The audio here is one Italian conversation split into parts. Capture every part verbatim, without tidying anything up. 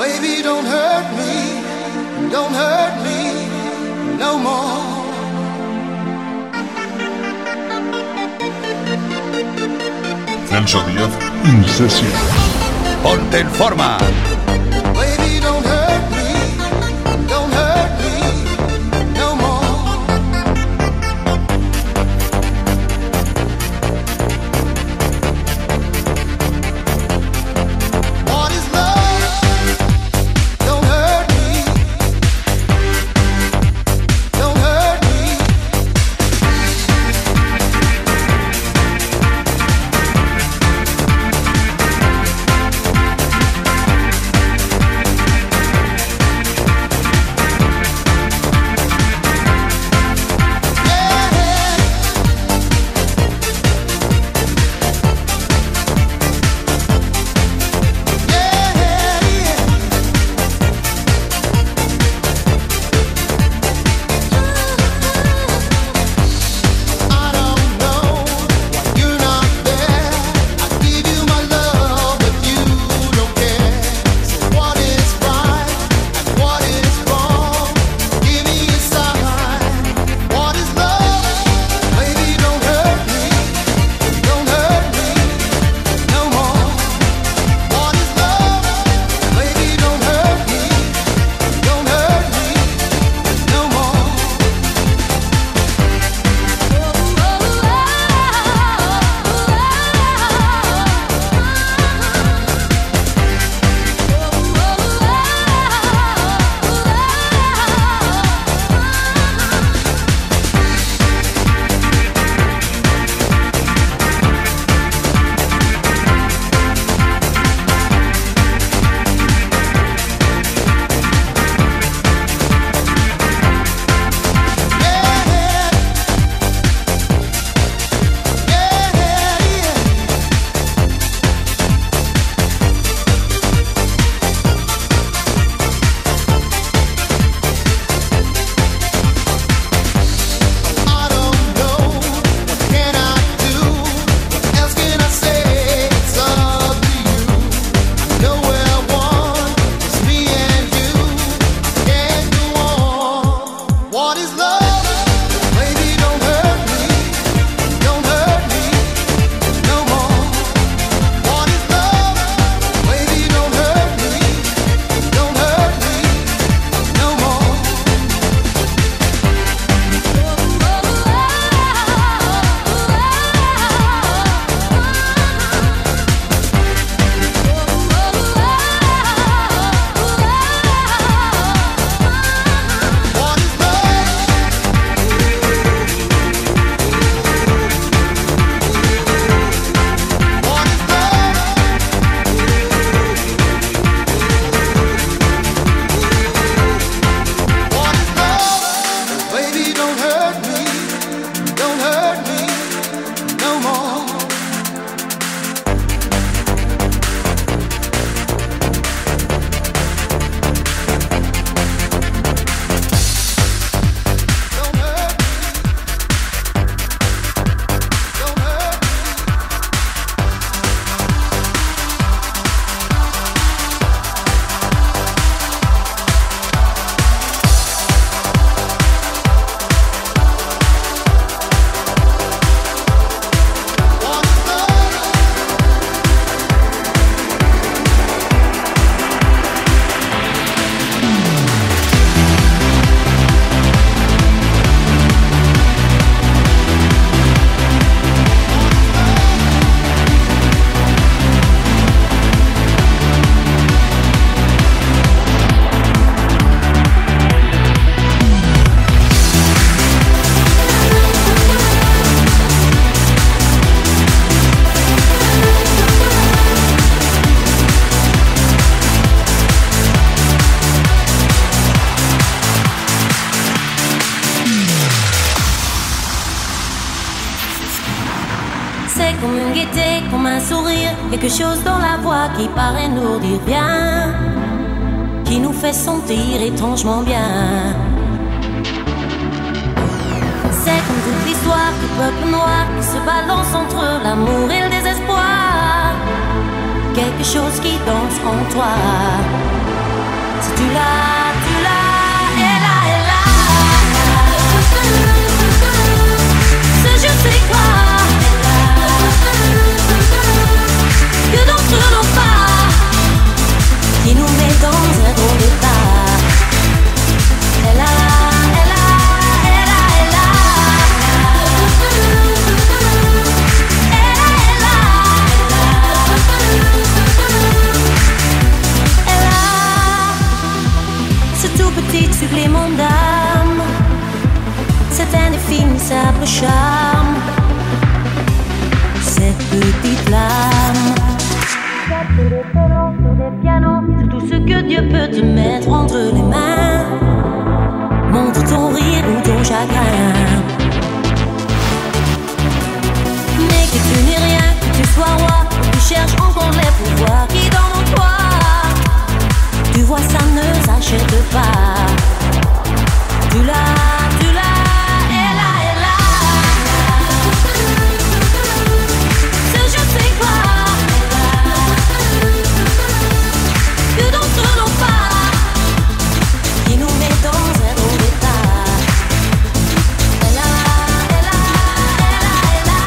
Baby, don't hurt me, don't hurt me no more. Ciencia Díaz, In Session. Ponte en forma. Baby, don't hurt me, don't hurt me no more. What is love? Don't hurt me, don't hurt me. Comme une gaieté, comme un sourire, quelque chose dans la voix qui paraît nous dire bien, qui nous fait sentir étrangement bien. C'est comme toute l'histoire du peuple noir qui se balance entre l'amour et le désespoir, quelque chose qui danse en toi. Tu l'as, tu l'as, et là, et là. Ce je sais quoi, que d'entre nos pas, qui nous met dans un drôle d'état. Elle a, elle a, elle a, elle a. Elle a, elle a. Elle a ce tout petit supplément d'âme, cet indéfinissable charme, cette petite flamme. Sur des violons, sur des pianos, c'est tout ce que Dieu peut te mettre entre les mains. Montre ton rire ou ton chagrin, mais que tu n'es rien, que tu sois roi, que tu cherches encore les pouvoirs qui dorment en toi. Tu vois, ça ne s'achète pas. Tu l'as, tu l'as, elle a, elle a. Ce je sais quoi, que d'entre nos pas, qui nous met dans un drôle d'état. Elle a, elle a, elle a, elle a.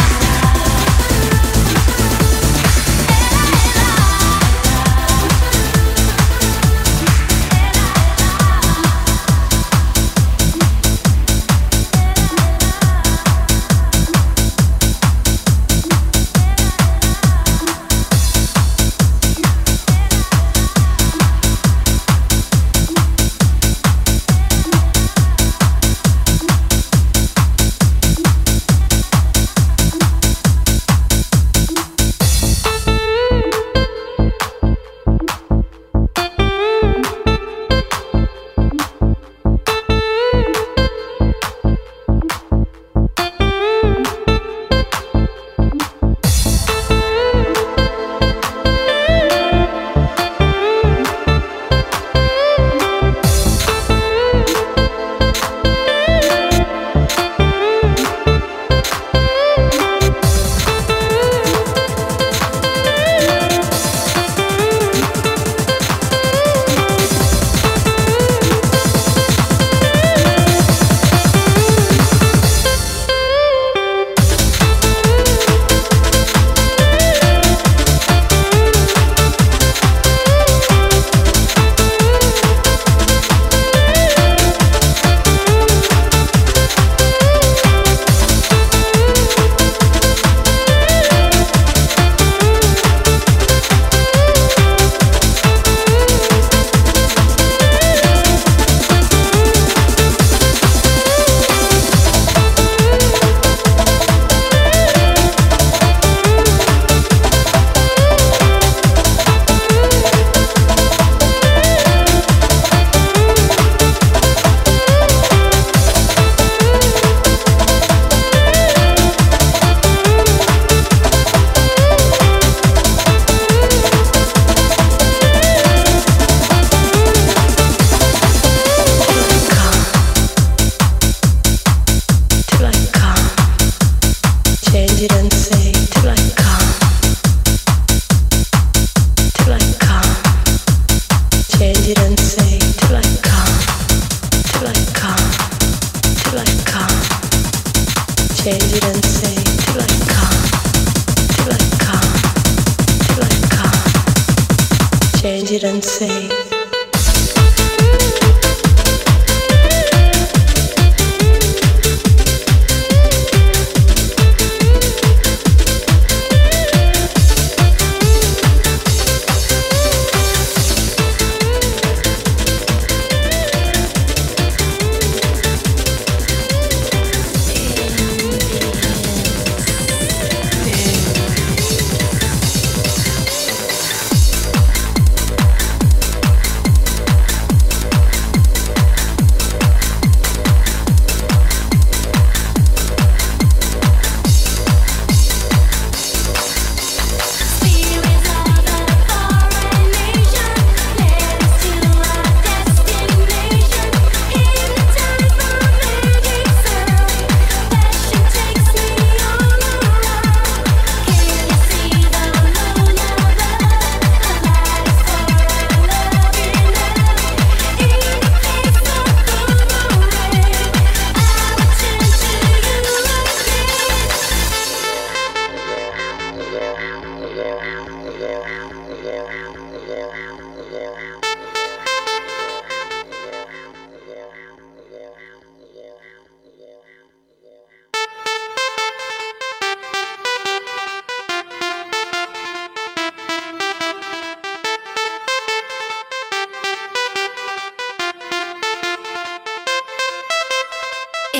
Didn't say.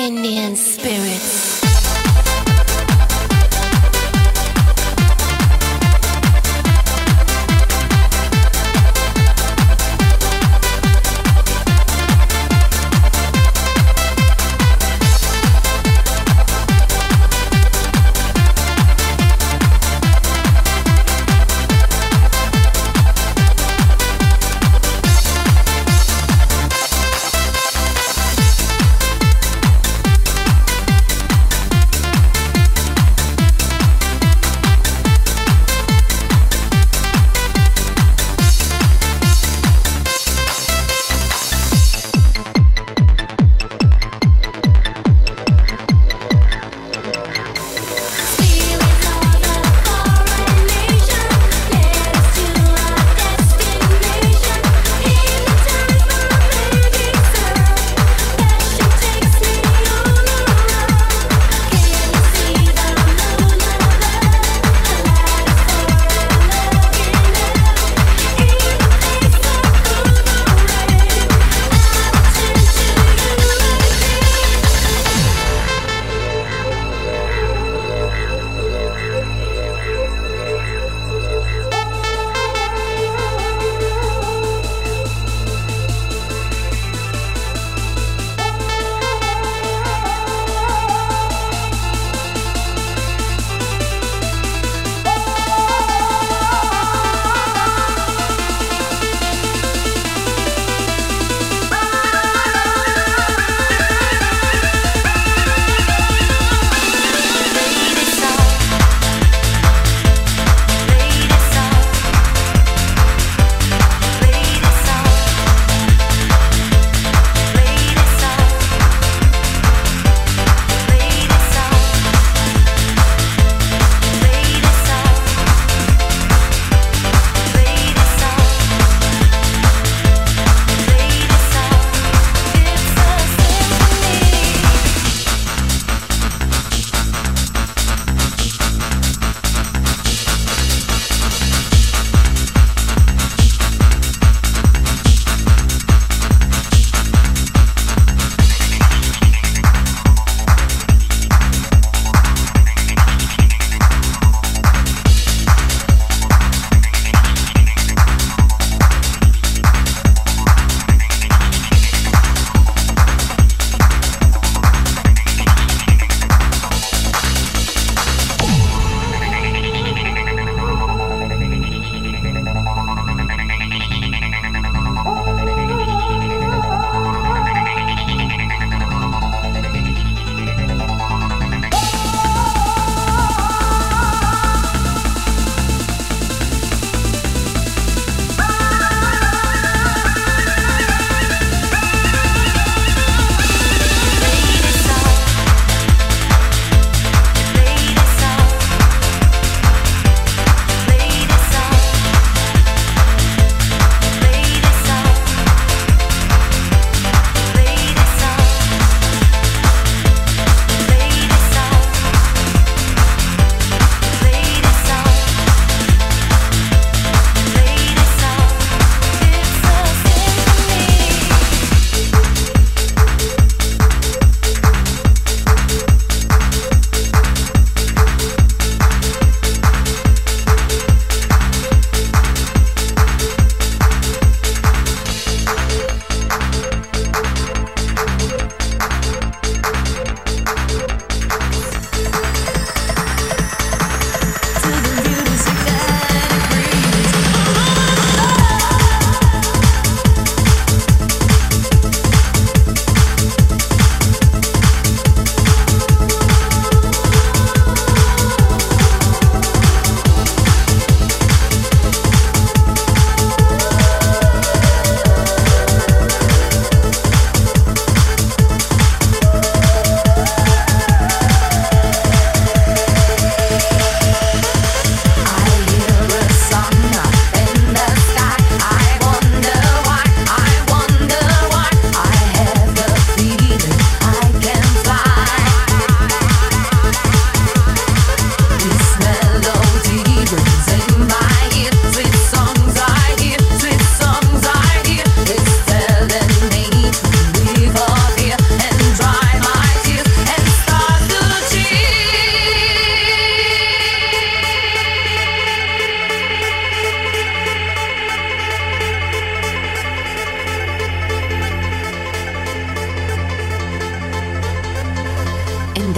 Indian spirits.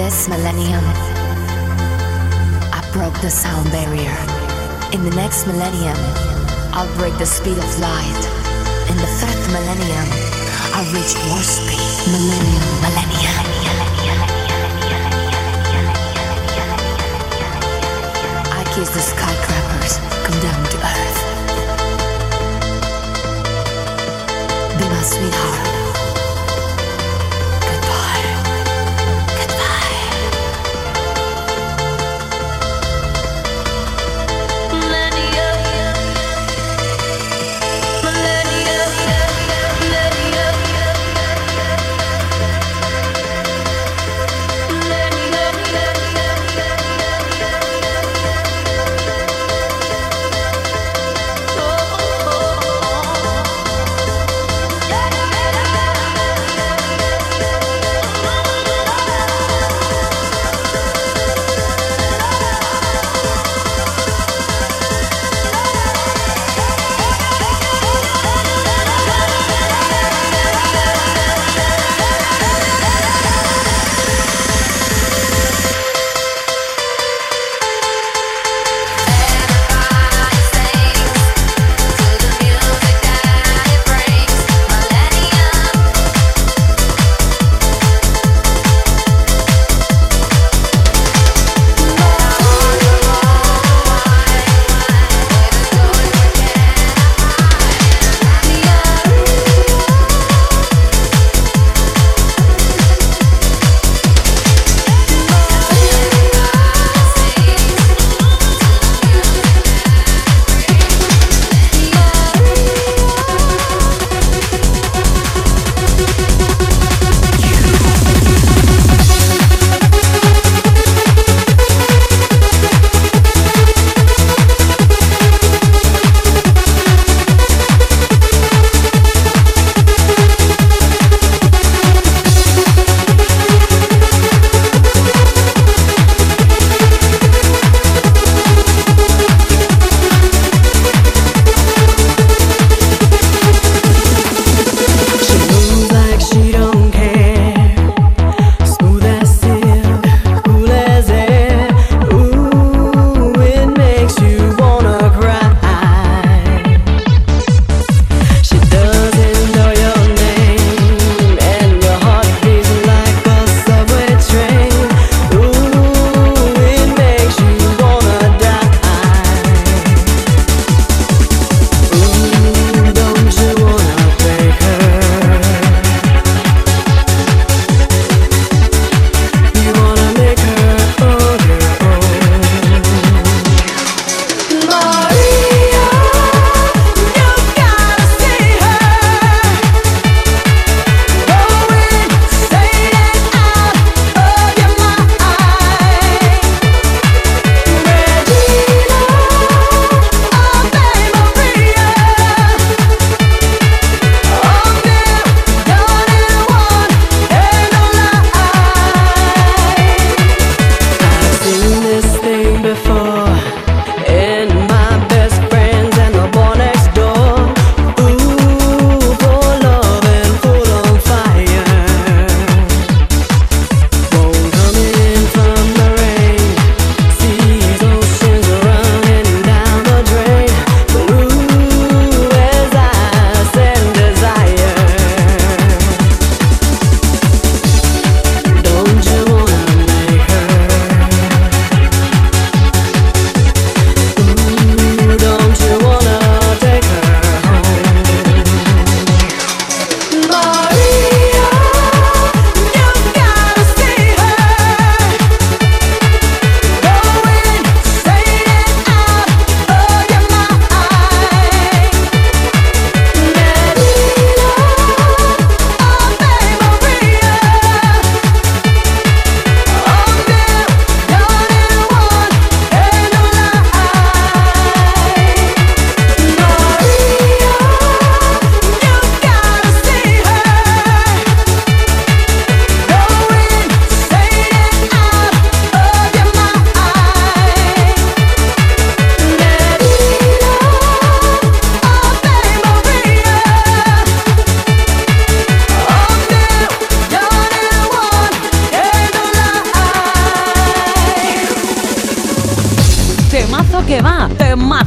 this millennium, I broke the sound barrier. In the next millennium, I'll break the speed of light. In the fifth millennium, I'll reach warp speed. Millennium, millennium. I kiss the skyscrapers, come down to earth. Be my sweetheart.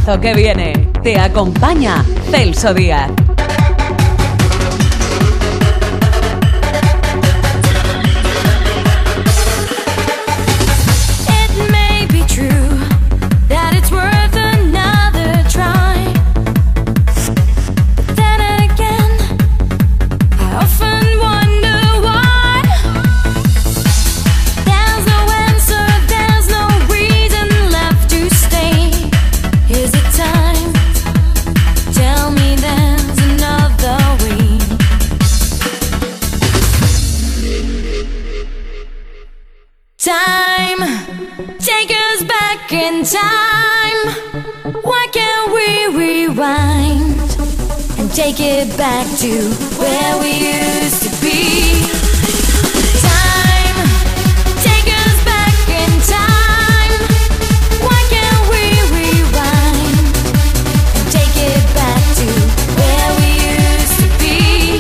temazo que viene. Te acompaña Celso Díaz. Take it back to where we used to be. Time, take us back in time. Why can't we rewind and take it back to where we used to be?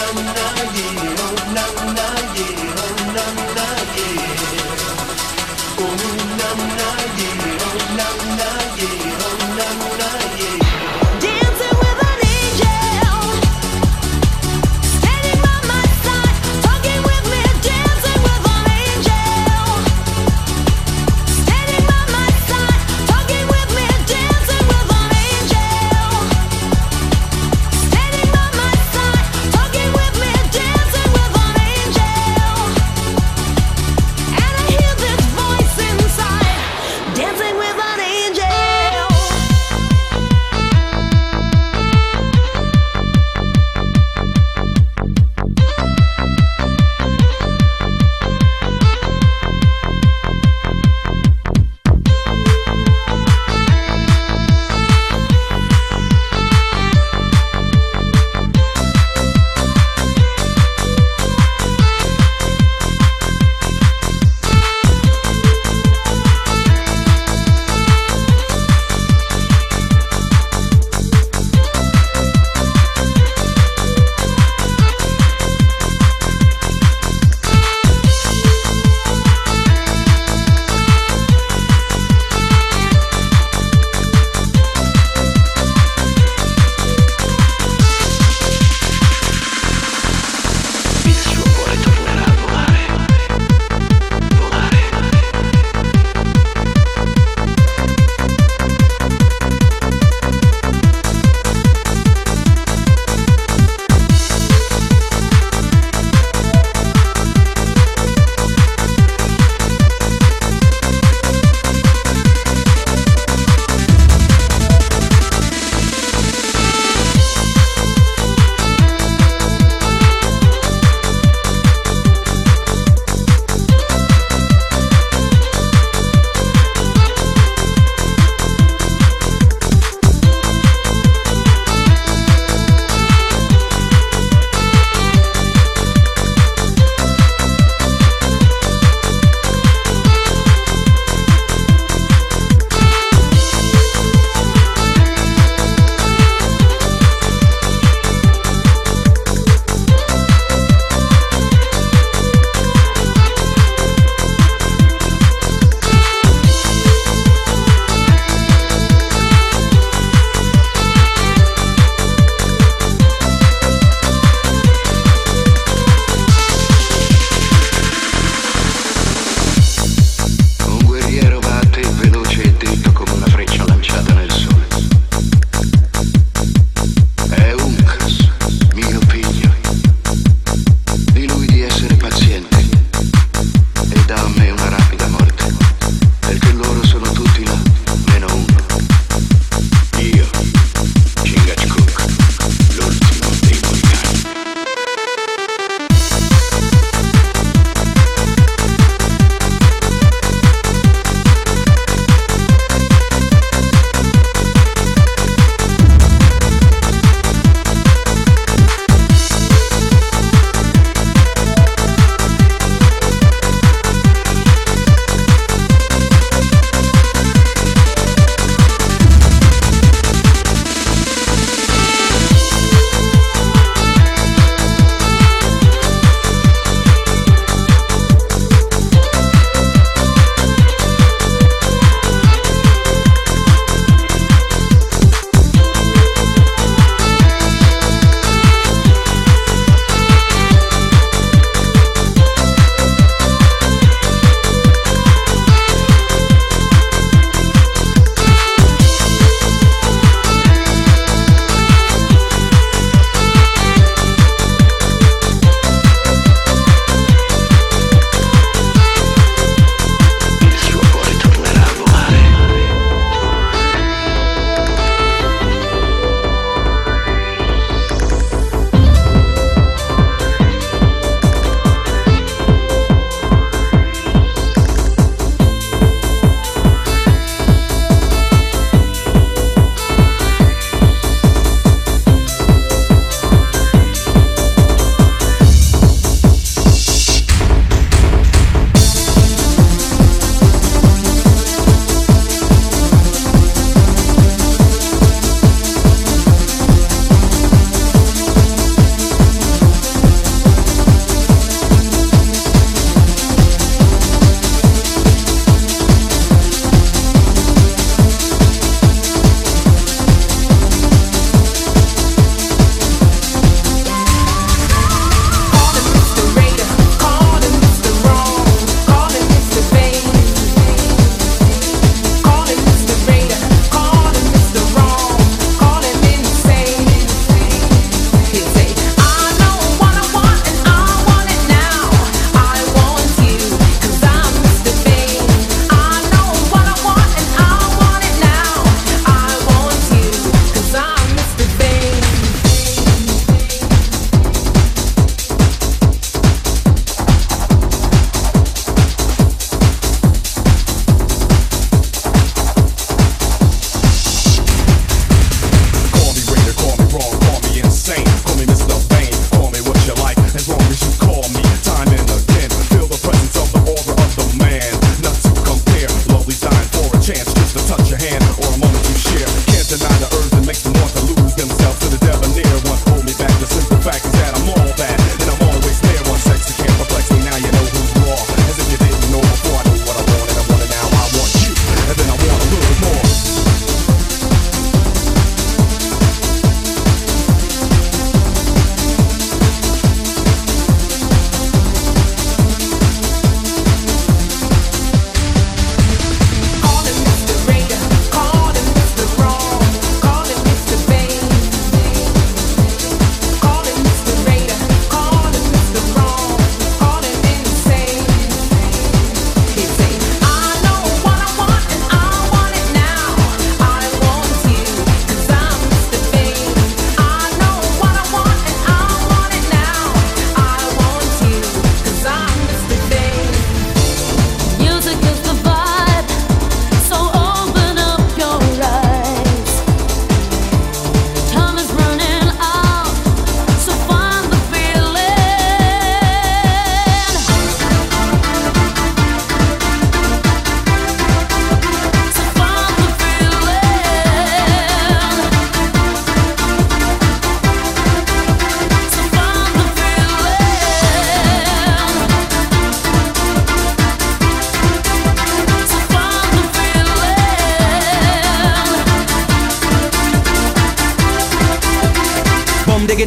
Dancing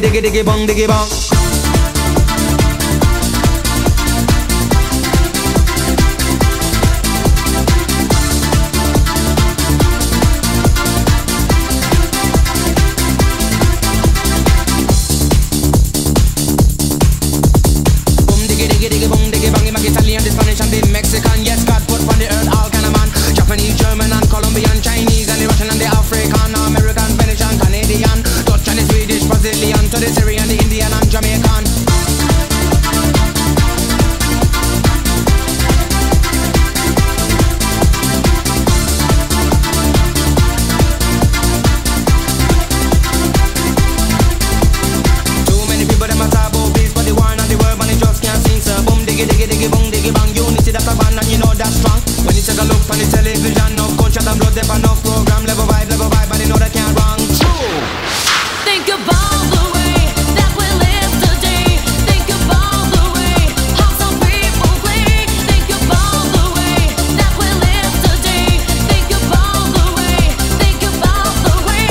diggy diggy bong diggy bong. Italian, the Spanish and the Mexican. Yes, God put on the earth all kind of man. Japanese, German and Colombian, Chinese and the Russian and the African, American, Venetian, Canadian, Dutch and the Swedish, Brazilian, to the Syrian, the Indian and Jamaican. Too many people them a talk about peace, but the war and the world and they just can't sing. So boom diggy diggy diggy boom diggy bang. Unity that's a band and you know that's strong. When you take a look on the television, no culture and blood, there for no program. Level vibe, level vibe, and you know that can't wrong. True. Think about the way that we live today. Think about the way how some people play. Think about the way that we live today. Think about the way. Think about the way.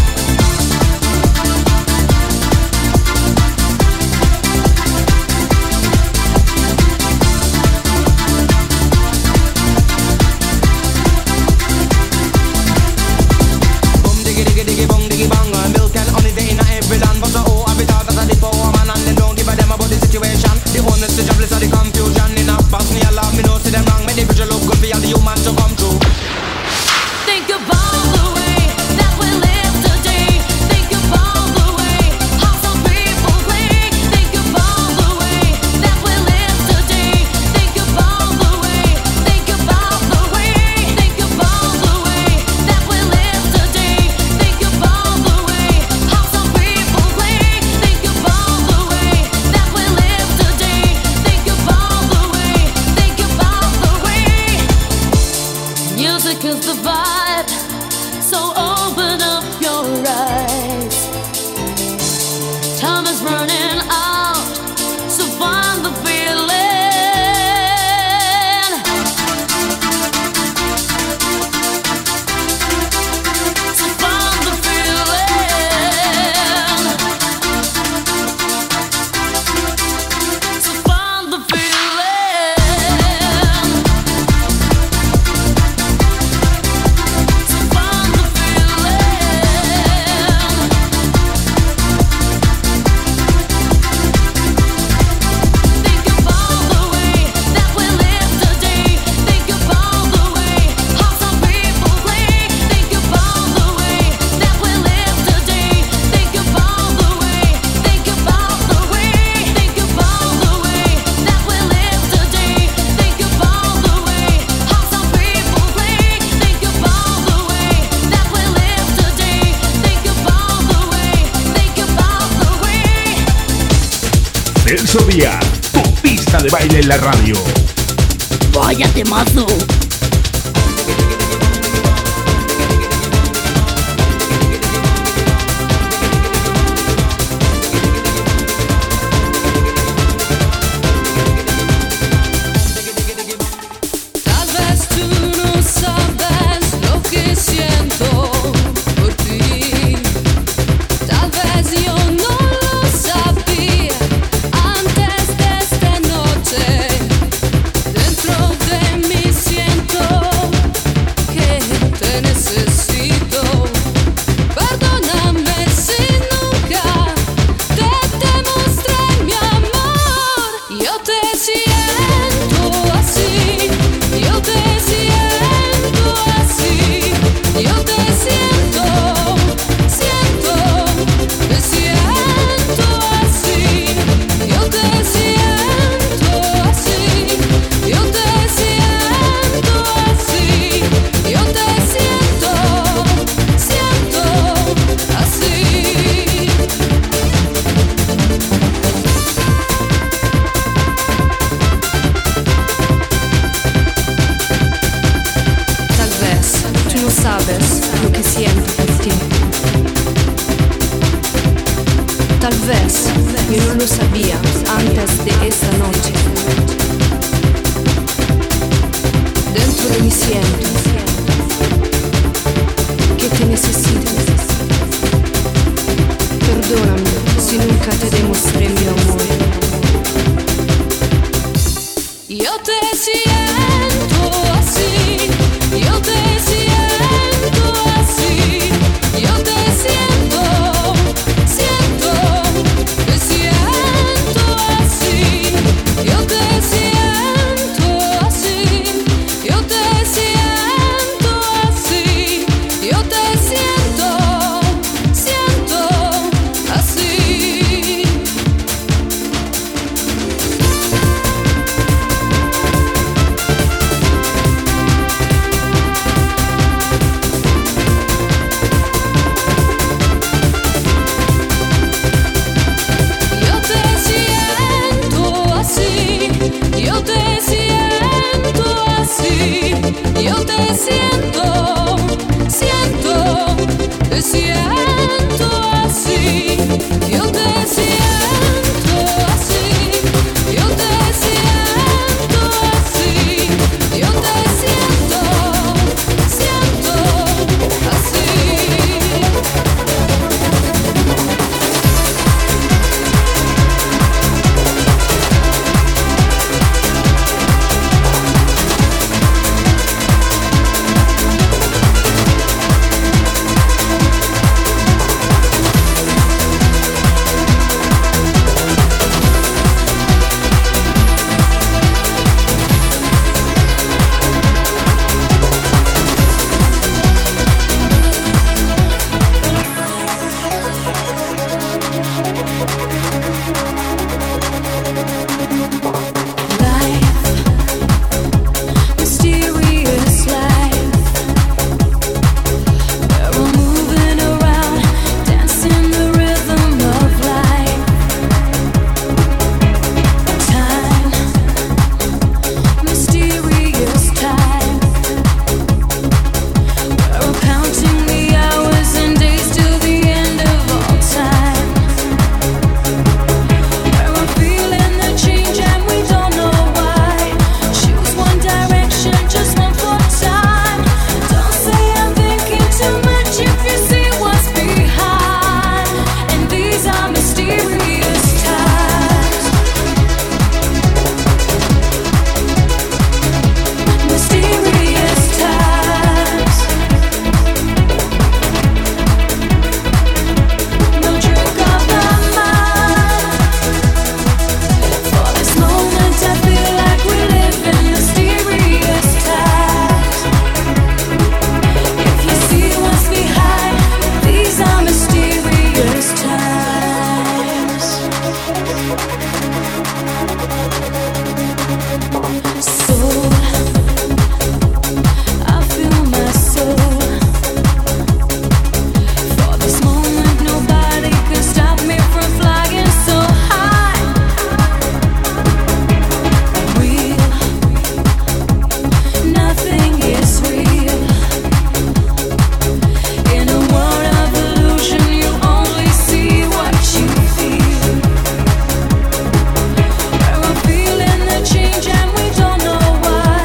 Boom diggy diggy diggy bong diggy bang. Milk and honey they in every land. But so oh, I be thought that I the power man and them don't give a damn about the situation. The honest, the jobless, or the confusion. In a box me a laugh, me know see them wrong. Make the picture look good for all the human to come true. Think about the way that we live today. Think about the way how some people play. Think about the way that we live today. Think about the way. Think about the way. Think about the way that we live today. Think about the way how some people play. Think about the way that we live today. Think about the way. Think about the way. Music is the vibe, so open up your eyes. Time is running out, so find the feeling. So find the feeling. So find the feeling. So find the Think about the way that we live today. Think about the way how some people play. Think about the way that we live today. Think about the way. Think about the way. Think about the way that we live today. Think about the way how some people play. Think about the way that we live today. Think about the way. Think about the way. Celso Díaz, tu pista de baile en la radio. Vaya temazo. Tal vez tú no sabes lo que siento por ti. Tal vez yo no lo sabía antes de esta noche. Dentro de mí siento que te necesito. Perdóname si nunca te demostré mi amor. Yo te siento así. Yo te siento así. Yo te siento, siento, me siento así. Yo te siento así. Yo te siento así. Yo te siento, siento así. Tal vez tú no sabes lo que siento por ti. Tal vez yo no lo sabía antes de esa noche. Dentro de mí siento que te necesito. Perdóname si y nunca te demostré mi amor. Yo te siento así, yo te siento así, yo te siento, siento, te siento así, yo te siento así, yo te siento así, yo te siento, siento así. Yo te siento así, yo te siento, siento, te siento así, yo te siento así, yo te siento así, yo te siento, siento así. Change and we don't know why.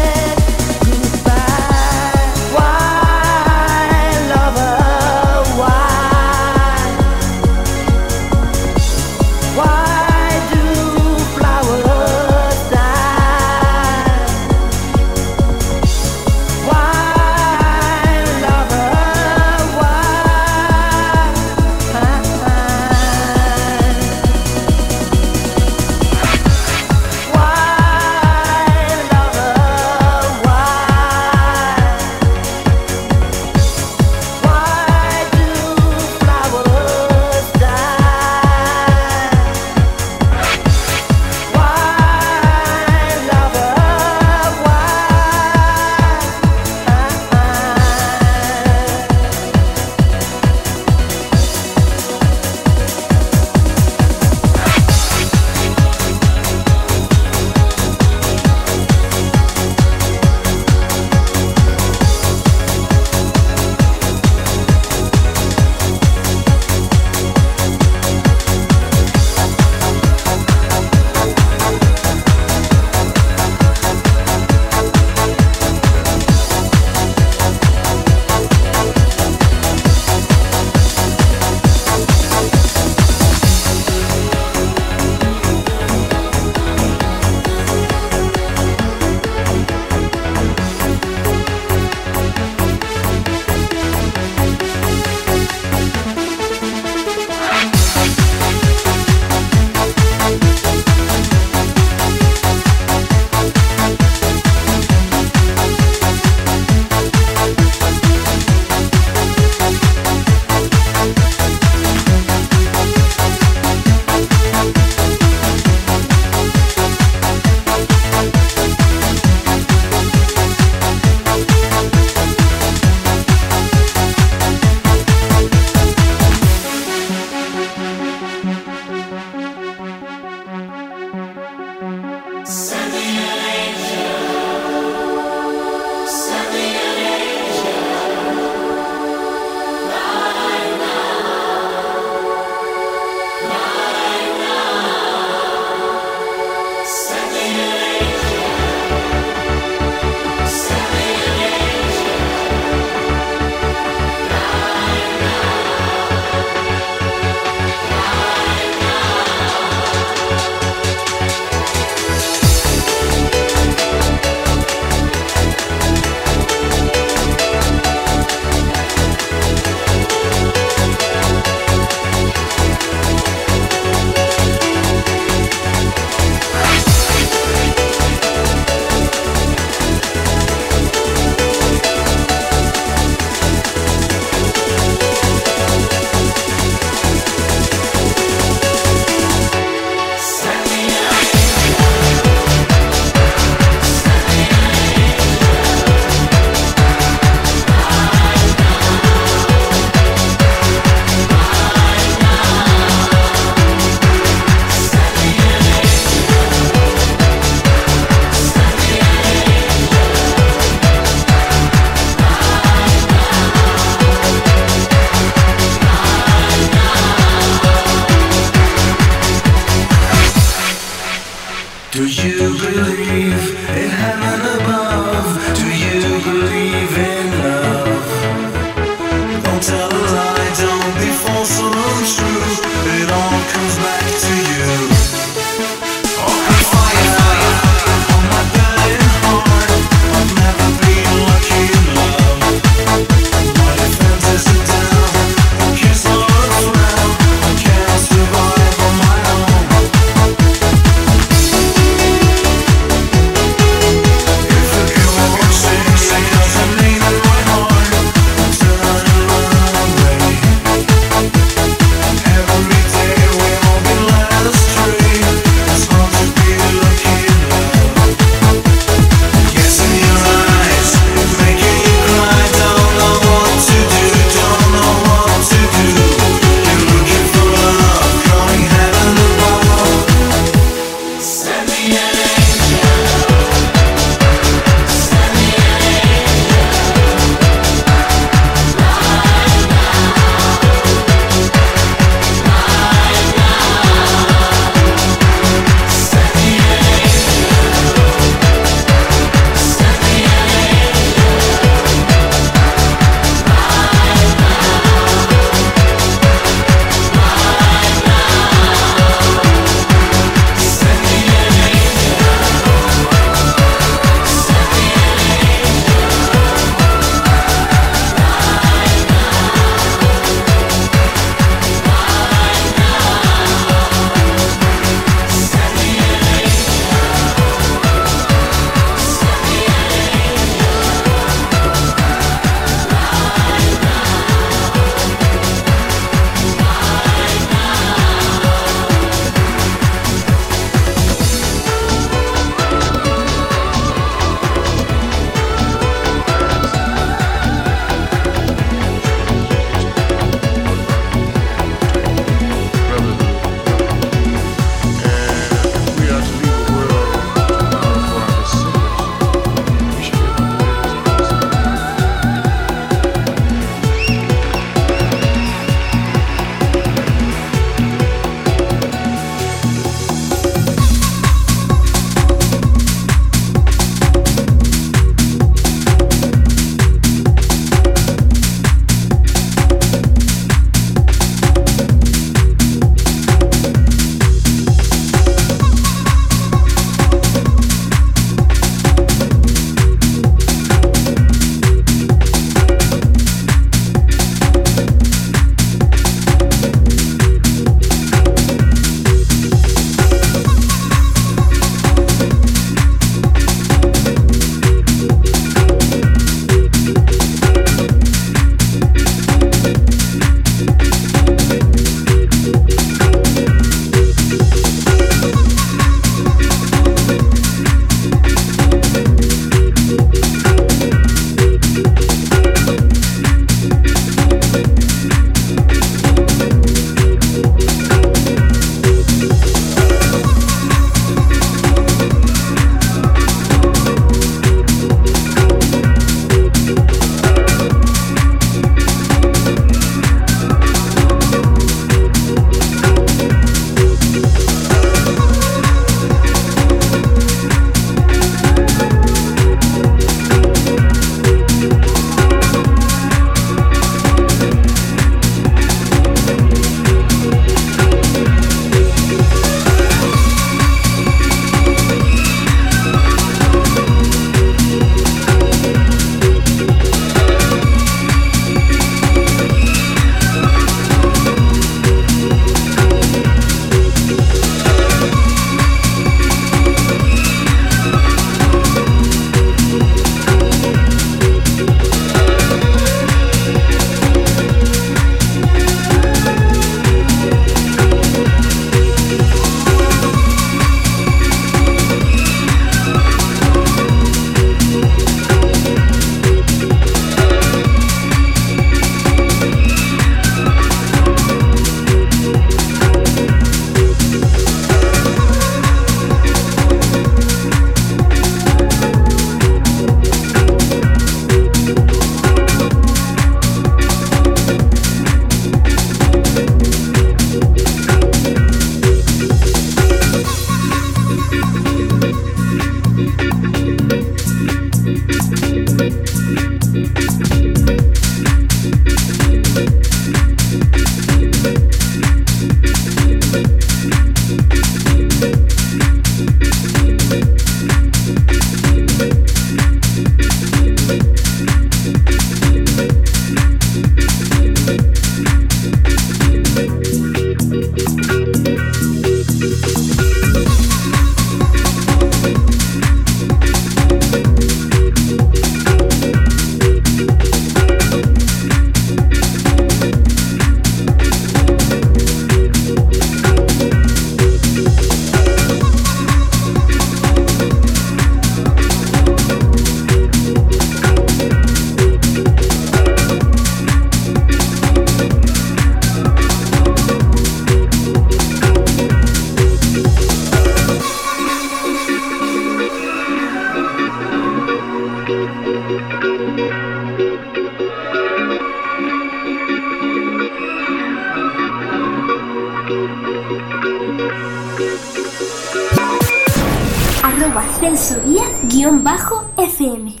Arroba Celso Díaz guión bajo F M.